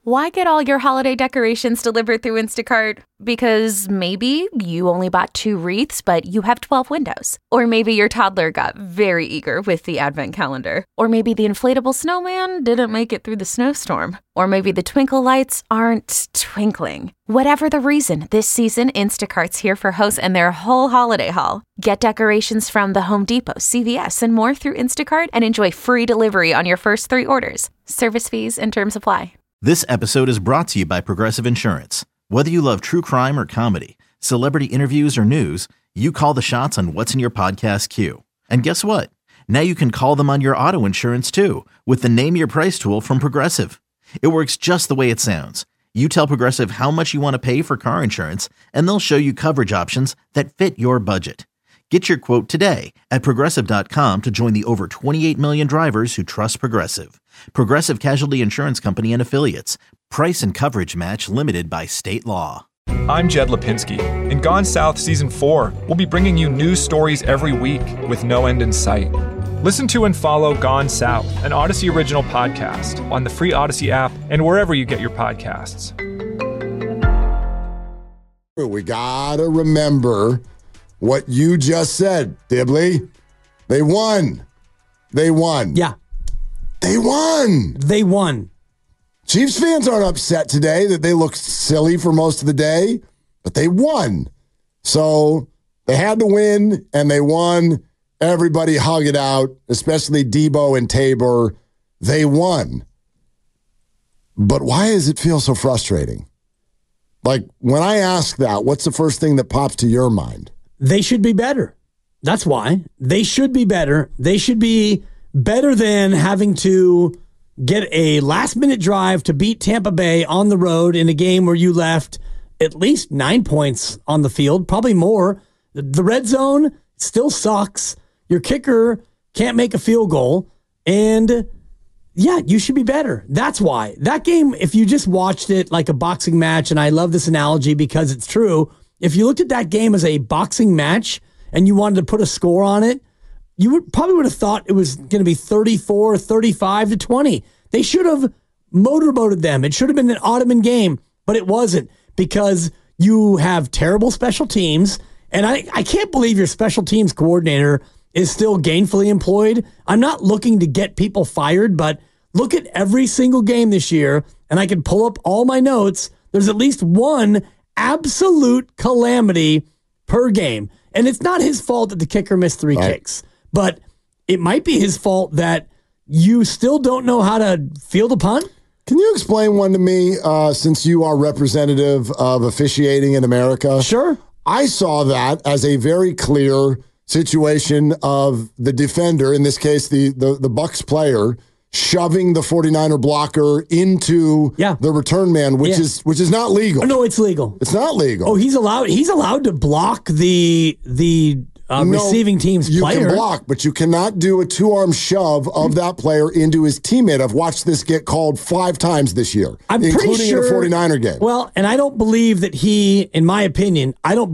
Why get all your holiday decorations delivered through Instacart? Because maybe you only bought 2 wreaths, but you have 12 windows. Or maybe your toddler got very eager with the advent calendar. Or maybe the inflatable snowman didn't make it through the snowstorm. Or maybe the twinkle lights aren't twinkling. Whatever the reason, this season, Instacart's here for hosts and their whole holiday haul. Get decorations from the Home Depot, CVS, and more through Instacart and enjoy free delivery on your first 3 orders. Service fees and terms apply. This episode is brought to you by Progressive Insurance. Whether you love true crime or comedy, celebrity interviews or news, you call the shots on what's in your podcast queue. And guess what? Now you can call them on your auto insurance too with the Name Your Price tool from Progressive. It works just the way it sounds. You tell Progressive how much you want to pay for car insurance, and they'll show you coverage options that fit your budget. Get your quote today at Progressive.com to join the over 28 million drivers who trust Progressive. Progressive Casualty Insurance Company and Affiliates. Price and coverage match limited by state law. I'm Jed Lipinski. In Gone South Season 4, we'll be bringing you news stories every week with no end in sight. Listen to and follow Gone South, an Odyssey original podcast on the free Odyssey app and wherever you get your podcasts. We gotta remember what you just said, Dibley. They won. They won. Yeah. They won. They won. Chiefs fans aren't upset today that they looked silly for most of the day, but they won. So they had to win, and they won. Everybody hug it out, especially Debo and Tabor. They won. But why does it feel so frustrating? Like, when I ask that, what's the first thing that pops to your mind? They should be better. That's why. They should be better. They should be better than having to get a last-minute drive to beat Tampa Bay on the road in a game where you left at least 9 points on the field, probably more. The red zone still sucks. Your kicker can't make a field goal. And, yeah, you should be better. That's why. That game, if you just watched it like a boxing match, and I love this analogy because it's true, if you looked at that game as a boxing match and you wanted to put a score on it, you probably would have thought it was going to be 34, 35 to 20. They should have motorboated them. It should have been an Ottoman game, but it wasn't because you have terrible special teams. And I can't believe your special teams coordinator is still gainfully employed. I'm not looking to get people fired, but look at every single game this year, and I can pull up all my notes. There's at least one absolute calamity per game. And it's not his fault that the kicker missed 3 kicks, but it might be his fault that you still don't know how to field a punt. Can you explain one to me, since you are representative of officiating in America? Sure. I saw that as a very clear situation of the defender, in this case, the Bucs player, shoving the 49er blocker into the return man, which is not legal. Oh, no, it's legal. It's not legal. Oh, he's allowed to block the receiving team's player. You can block, but you cannot do a 2-arm shove of that player into his teammate. I've watched this get called 5 times this year, including in a 49er game. Well, and I don't believe that in my opinion,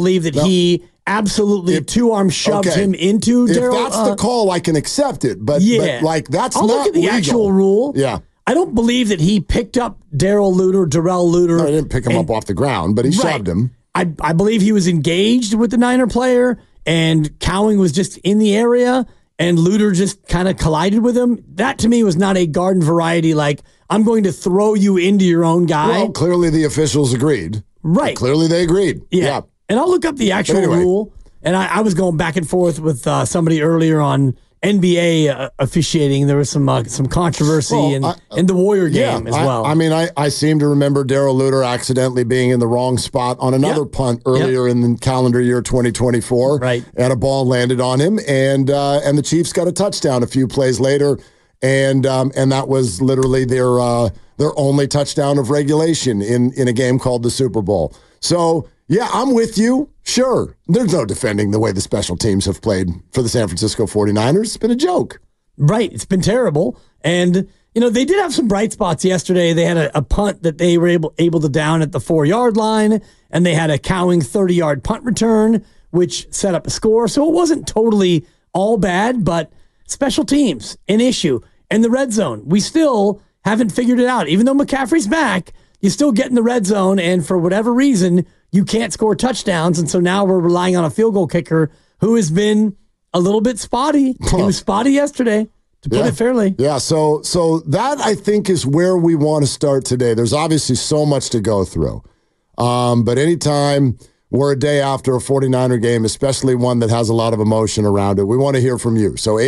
he absolutely 2-arm shoved him into Darrell. If that's the call, I can accept it. But that's I'll not look at the legal. Actual rule. Yeah. I don't believe that he picked up Darrell Luter. No, he didn't pick him up off the ground, but he shoved him. I believe he was engaged with the Niner player, and Cowing was just in the area, and Luter just kind of collided with him. That, to me, was not a garden variety, like, I'm going to throw you into your own guy. Well, clearly the officials agreed. Right. Clearly they agreed. Yeah. And I'll look up the actual rule. And I was going back and forth with somebody earlier on NBA officiating. There was some controversy in the Warrior game as well. I seem to remember Darrell Luter accidentally being in the wrong spot on another punt earlier in the calendar year 2024. Right. And a ball landed on him, and the Chiefs got a touchdown a few plays later, and that was literally their only touchdown of regulation in a game called the Super Bowl. So, yeah, I'm with you. Sure. There's no defending the way the special teams have played for the San Francisco 49ers. It's been a joke. Right. It's been terrible. And, they did have some bright spots yesterday. They had a punt that they were able to down at the 4-yard line, and they had a Cowing 30-yard punt return, which set up a score. So it wasn't totally all bad, but special teams, an issue. And the red zone, we still haven't figured it out. Even though McCaffrey's back, you still get in the red zone, and for whatever reason, you can't score touchdowns. And so now we're relying on a field goal kicker who has been a little bit spotty. He was spotty yesterday, to put it fairly. Yeah, so that, I think, is where we want to start today. There's obviously so much to go through. But anytime we're a day after a 49er game, especially one that has a lot of emotion around it, we want to hear from you. So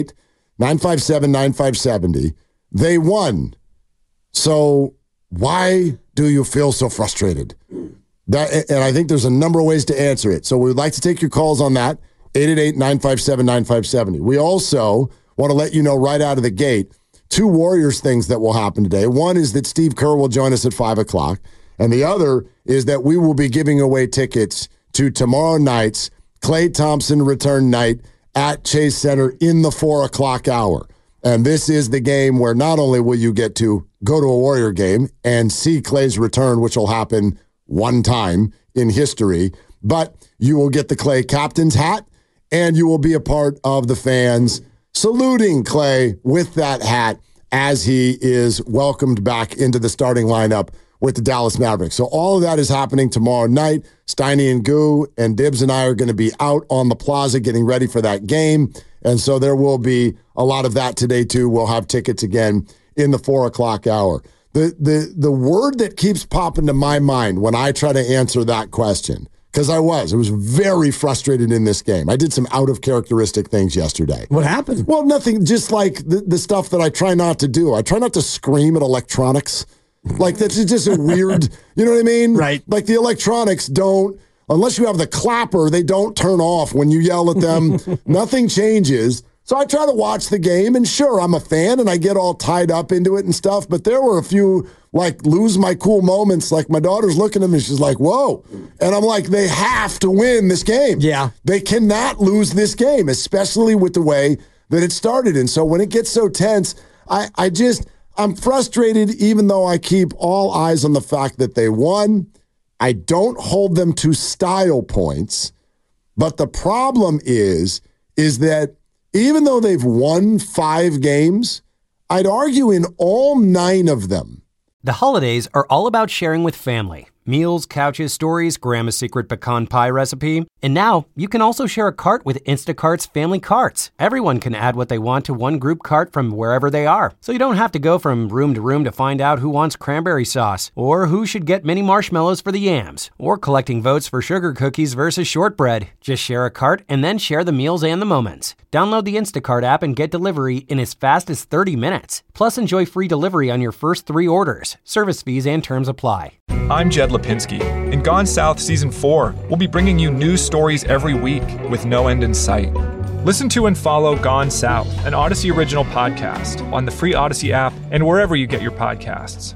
888-957-9570. They won. So why do you feel so frustrated? And I think there's a number of ways to answer it. So we'd like to take your calls on that, 888-957-9570. We also want to let you know right out of the gate, 2 Warriors things that will happen today. One is that Steve Kerr will join us at 5 o'clock. And the other is that we will be giving away tickets to tomorrow night's Klay Thompson return night at Chase Center in the 4 o'clock hour. And this is the game where not only will you get to go to a Warrior game and see Klay's return, which will happen one time in history, but you will get the Klay captain's hat, and you will be a part of the fans saluting Klay with that hat as he is welcomed back into the starting lineup with the Dallas Mavericks. So all of that is happening tomorrow night. Steiny and Goo and Dibbs and I are going to be out on the plaza getting ready for that game. And so there will be a lot of that today too. We'll have tickets again in the 4 o'clock hour. The word that keeps popping to my mind when I try to answer that question, because I was very frustrated in this game. I did some out of characteristic things yesterday. What happened? Well, nothing, just like the stuff that I try not to do. I try not to scream at electronics. Like, that's just a weird, you know what I mean? Right. Like, the electronics don't, unless you have the clapper, they don't turn off when you yell at them. Nothing changes. So I try to watch the game, and sure, I'm a fan, and I get all tied up into it and stuff, but there were a few, like, lose my cool moments. Like, my daughter's looking at me, she's like, whoa. And I'm like, they have to win this game. Yeah. They cannot lose this game, especially with the way that it started. And so when it gets so tense, I'm frustrated, even though I keep all eyes on the fact that they won. I don't hold them to style points. But the problem is that even though they've won 5 games, I'd argue in all 9 of them. The holidays are all about sharing with family. Meals, couches, stories, Grandma's secret pecan pie recipe. And now you can also share a cart with Instacart's Family Carts. Everyone can add what they want to one group cart from wherever they are. So you don't have to go from room to room to find out who wants cranberry sauce, or who should get mini marshmallows for the yams, or collecting votes for sugar cookies versus shortbread. Just share a cart and then share the meals and the moments. Download the Instacart app and get delivery in as fast as 30 minutes. Plus, enjoy free delivery on your first 3 orders. Service fees and terms apply. I'm Jed Lipinski. In Gone South Season 4, we'll be bringing you news stories every week with no end in sight. Listen to and follow Gone South, an Odyssey original podcast, on the free Odyssey app and wherever you get your podcasts.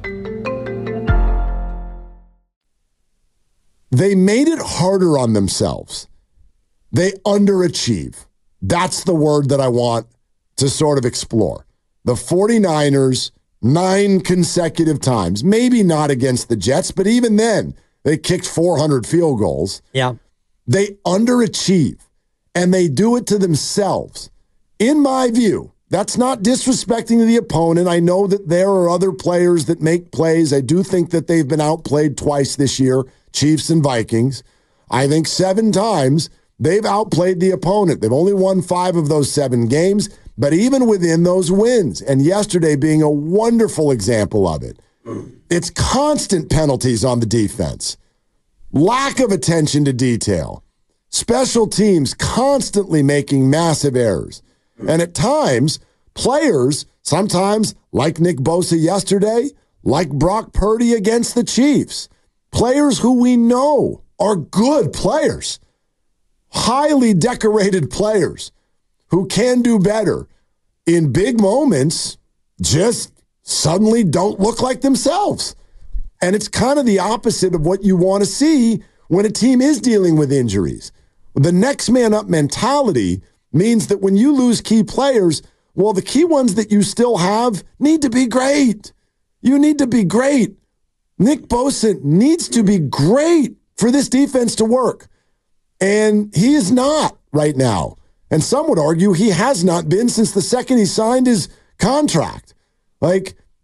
They made it harder on themselves. They underachieve. That's the word that I want to sort of explore. The 49ers, 9 consecutive times, maybe not against the Jets, but even then, they kicked 400 field goals. Yeah. They underachieve, and they do it to themselves. In my view, that's not disrespecting the opponent. I know that there are other players that make plays. I do think that they've been outplayed twice this year, Chiefs and Vikings. I think 7 times they've outplayed the opponent. They've only won 5 of those 7 games, but even within those wins, and yesterday being a wonderful example of it, it's constant penalties on the defense, lack of attention to detail, special teams constantly making massive errors. And at times, players, sometimes like Nick Bosa yesterday, like Brock Purdy against the Chiefs, players who we know are good players, highly decorated players who can do better in big moments, just suddenly don't look like themselves. And it's kind of the opposite of what you want to see when a team is dealing with injuries. The next man up mentality means that when you lose key players, well, the key ones that you still have need to be great. You need to be great. Nick Bosa needs to be great for this defense to work. And he is not right now. And some would argue he has not been since the second he signed his contract. Like,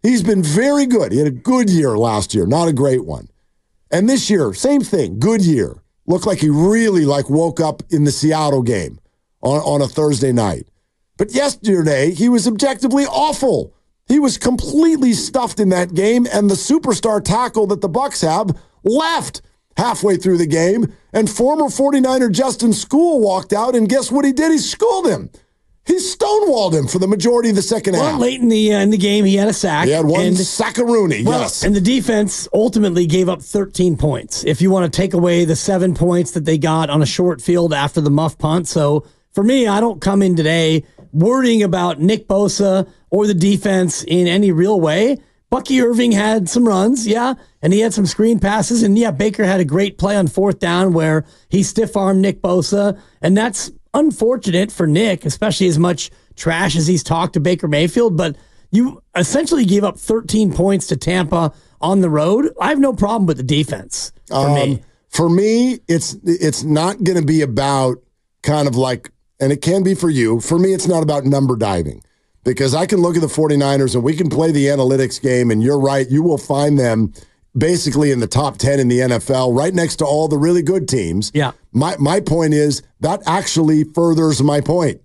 He's been very good. He had a good year last year, not a great one. And this year, same thing, good year. Looked like he really woke up in the Seattle game on a Thursday night. But yesterday, he was objectively awful. He was completely stuffed in that game, and the superstar tackle that the Bucs have left halfway through the game, and former 49er Justin Skule walked out, and guess what he did? He schooled him. He stonewalled him for the majority of the second half. Late in the game, he had a sack. He had one sackaroonie, yes. And the defense ultimately gave up 13 points. If you want to take away the 7 points that they got on a short field after the muff punt. So for me, I don't come in today worrying about Nick Bosa or the defense in any real way. Bucky Irving had some runs, yeah, and he had some screen passes. And yeah, Baker had a great play on 4th down where he stiff-armed Nick Bosa, and that's unfortunate for Nick, especially as much trash as he's talked to Baker Mayfield, but you essentially gave up 13 points to Tampa on the road. I have no problem with the defense for me. For me, it's not going to be about kind of like, and it can be for you. For me, it's not about number diving because I can look at the 49ers and we can play the analytics game, and you're right, you will find them basically in the top 10 in the NFL, right next to all the really good teams. Yeah. My point is that actually furthers my point.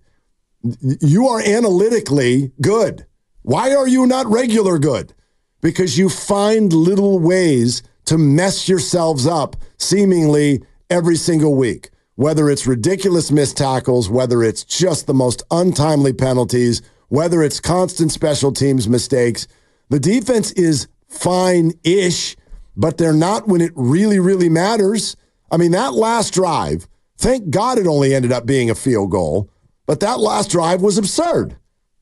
You are analytically good. Why are you not regular good? Because you find little ways to mess yourselves up seemingly every single week, whether it's ridiculous missed tackles, whether it's just the most untimely penalties, whether it's constant special teams mistakes. The defense is fine-ish, but they're not when it really, really matters. I mean, that last drive, thank God it only ended up being a field goal, but that last drive was absurd.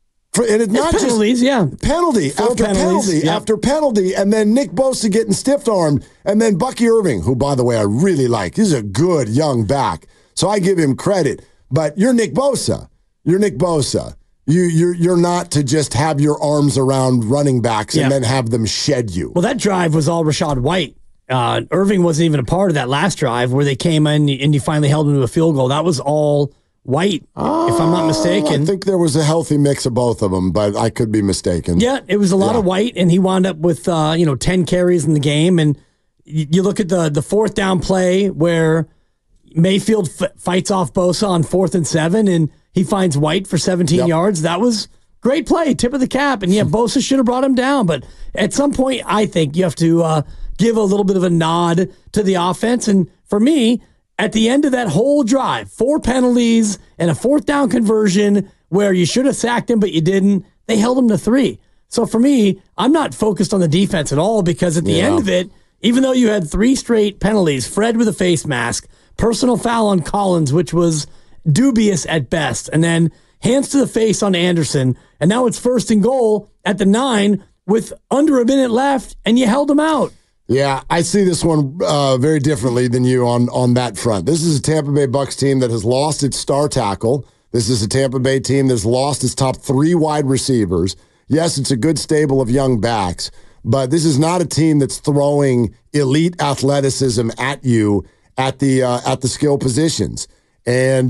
And it's not penalties, just penalty after penalty after penalty, and then Nick Bosa getting stiff-armed, and then Bucky Irving, who, by the way, I really like. He's a good young back, so I give him credit. But you're Nick Bosa. You're Nick Bosa. You're not to just have your arms around running backs and then have them shed you. Well, that drive was all Rachaad White. Irving wasn't even a part of that last drive where they came in and you finally held them to a field goal. That was all White, if I'm not mistaken. I think there was a healthy mix of both of them, but I could be mistaken. Yeah, it was a lot of White, and he wound up with 10 carries in the game. And you look at the 4th down play where Mayfield fights off Bosa on 4th and 7, and he finds White for 17 yards. That was great play, tip of the cap. And yeah, Bosa should have brought him down. But at some point, I think you have to give a little bit of a nod to the offense. And for me, at the end of that whole drive, 4 penalties and a 4th down conversion where you should have sacked him, but you didn't, they held him to 3. So for me, I'm not focused on the defense at all because at the end of it, even though you had 3 straight penalties, Fred with a face mask, personal foul on Collins, which was dubious at best, and then hands to the face on Anderson, and now it's 1st and goal at the 9 with under a minute left, and you held him out. Yeah, I see this one very differently than you on that front. This is a Tampa Bay Bucs team that has lost its star tackle. This is a Tampa Bay team that's lost its top 3 wide receivers. Yes, it's a good stable of young backs, but this is not a team that's throwing elite athleticism at you at the skill positions. And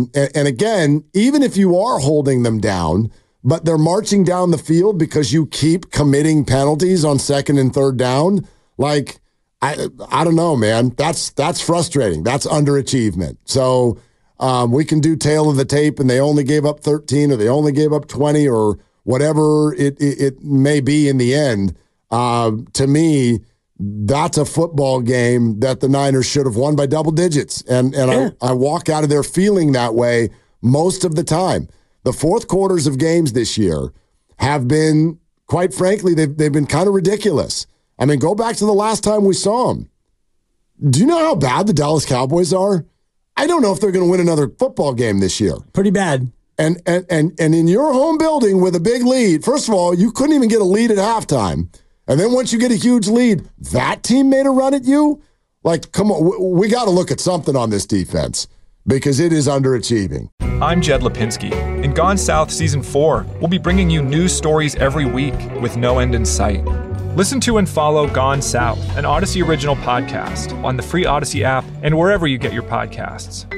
again, even if you are holding them down, but they're marching down the field because you keep committing penalties on 2nd and 3rd down. Like, I don't know, man. That's frustrating. That's underachievement. So we can do tail of the tape, and they only gave up 13, or they only gave up 20, or whatever it may be in the end. To me, that's a football game that the Niners should have won by double digits. And I walk out of there feeling that way most of the time. The fourth quarters of games this year have been, quite frankly, they've been kind of ridiculous. I mean, go back to the last time we saw them. Do you know how bad the Dallas Cowboys are? I don't know if they're going to win another football game this year. Pretty bad. And in your home building with a big lead, first of all, you couldn't even get a lead at halftime. And then once you get a huge lead, that team made a run at you? Like, come on, we got to look at something on this defense because it is underachieving. I'm Jed Lipinski. In Gone South Season 4, we'll be bringing you news stories every week with no end in sight. Listen to and follow Gone South, an Odyssey original podcast, on the free Odyssey app and wherever you get your podcasts.